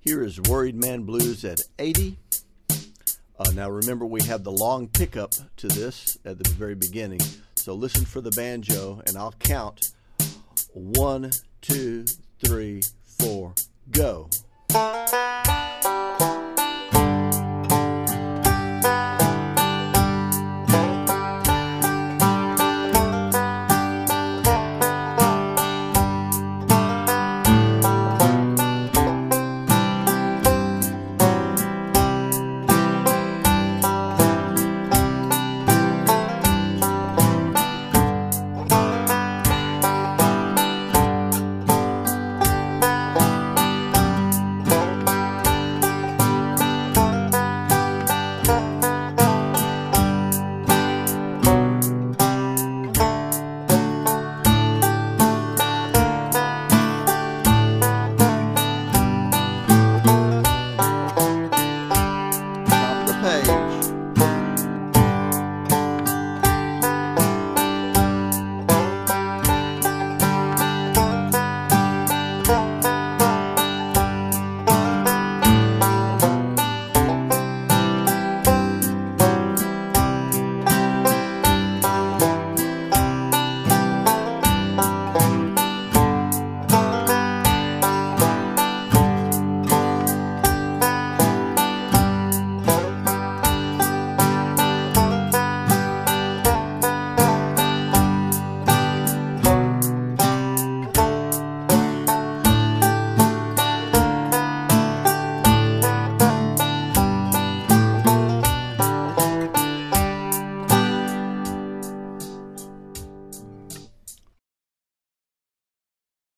Here is Worried Man Blues at 80. Now remember, we have the long pickup to this at the very beginning. So listen for the banjo, and I'll count 1, 2, 3, 4, go.